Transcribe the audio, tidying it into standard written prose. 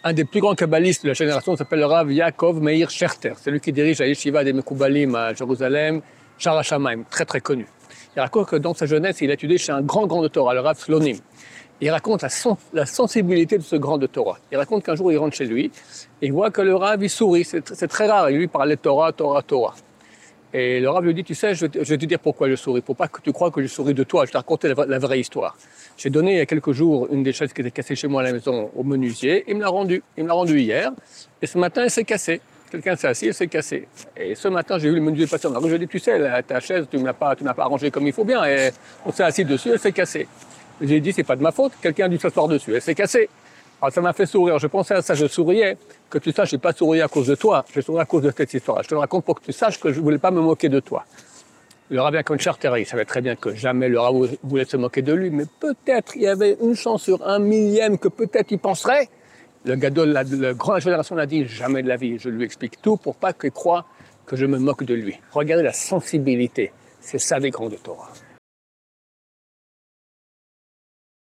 Un des plus grands kabbalistes de la génération s'appelle le Rav Yaakov Meir Scherter. C'est lui qui dirige la yeshiva des Mekoubalim à Jérusalem, Shar HaShamayim, très très connu. Il raconte que dans sa jeunesse, il a étudié chez un grand de Torah, le Rav Slonim. Il raconte la sensibilité de ce grand de Torah. Il raconte qu'un jour, il rentre chez lui et il voit que le Rav, il sourit. C'est très rare. Il lui parlait Torah. Et le Rav lui dit, tu sais, je vais te dire pourquoi je souris. Pour pas que tu crois que je souris de toi. Je vais te raconter la vraie histoire. J'ai donné il y a quelques jours une des chaises qui était cassée chez moi à la maison au menuisier. Il me l'a rendue. Il me l'a rendue hier. Et ce matin, elle s'est cassée. Quelqu'un s'est assis, elle s'est cassée. Et ce matin, j'ai vu le menuisier passer dans la rue. Je lui ai dit, tu sais, ta chaise, tu ne l'as pas arrangée comme il faut bien. Et on s'est assis dessus, elle s'est cassée. J'ai dit, c'est pas de ma faute. Quelqu'un a dû s'asseoir dessus. Elle s'est cassée. Alors ça m'a fait sourire. Je pensais à ça, je souriais. Que tu saches, je n'ai pas souri à cause de toi. Je souris à cause de cette histoire. Je te le raconte pour que tu saches que je ne voulais pas me moquer de toi. Le Rav Yaakov Scherter, il savait très bien que jamais le Rav voulait se moquer de lui, mais peut-être il y avait une chance sur 1 millième que peut-être il penserait. Le Gadol, la grande génération l'a dit, jamais de la vie. Je lui explique tout pour pas qu'il croie que je me moque de lui. Regardez la sensibilité. C'est ça des grands de Torah.